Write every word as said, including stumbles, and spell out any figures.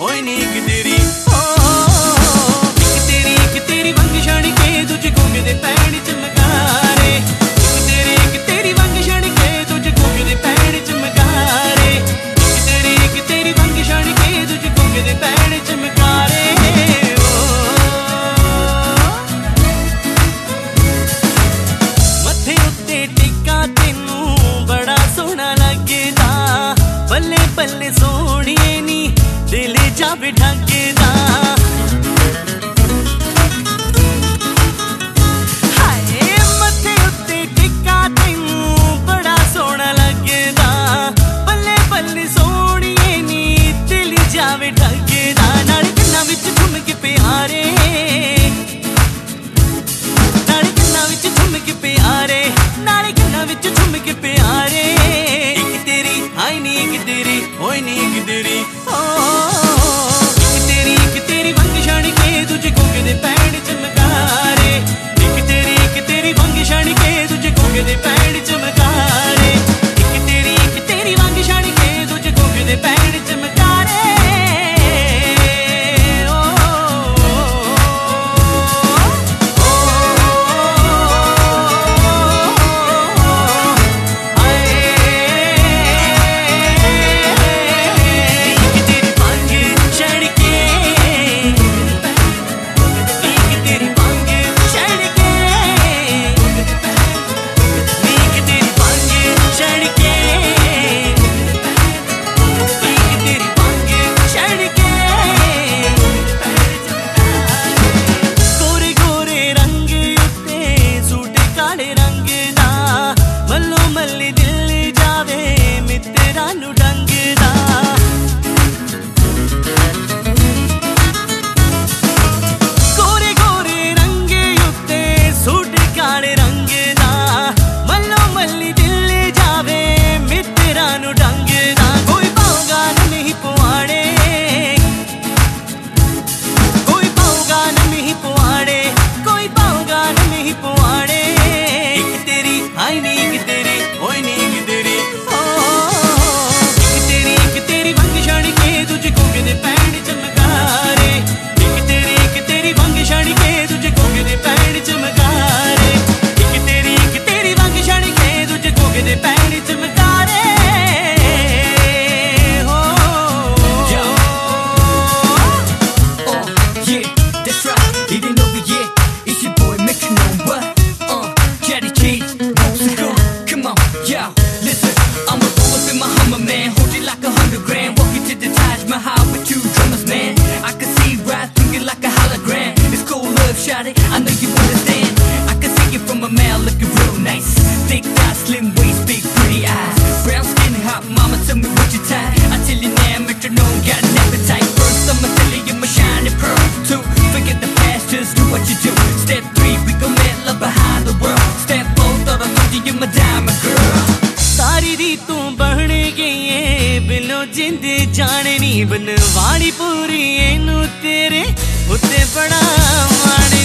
होए नी एक तेरी एक तेरी एक तेरी वंग छड़ के तुझ गुंग दे पैण चमकारे एक तेरी एक तेरी वंग छड़ के तुझ गुंग दे पैण चमकारे एक तेरी एक तेरी वंग छड़ के तुझ गुंग दे पैण चमकारे मथे उत्ते टिक्का तेनू बड़ा सोहना लगदा बल्ले बल्ले सोहणिए नी दिल जावे ढकदा हाय मथे उत्ते टिक्का तेनू बड़ा सोहना लगदा बल्ले बल्ले सोहणिए नी दिल जावे ढकदा नाल कन्नां विच झुमके प्यारे नाल कन्नां विच झुमके प्यारे नाल कन्नां विच झुमके प्यारे एक तेरी हाय नी एक तेरी होए नी एक तेरी एक तेरी एक तेरी वंग छड़ के तुझ गुंग दे पैण चमकारे एक तेरी एक तेरी वंग छड़ के तुझ गुंग दे पैण चमकारे एक तेरी एक तेरी वंग छड़ के तुझ गुंग दे पैण चमकारे I know you understand. I can see you from a mile looking real nice. Thick thighs, slim waist, big pretty eyes. Brown skin, hot mama, tell me what you tied. I tell you now, metronome got an appetite. First I'ma tell you you're my shining pearl. Two, forget the past, just do what you do. Step three, we gon' let love behind the world. Step four, thought I told you you're my diamond girl. सारी रीतों बढ़ गई है बिनो जिंद जाने नी बनवाड़ी पूरी Inu तेरे उत्ते बड़ा माने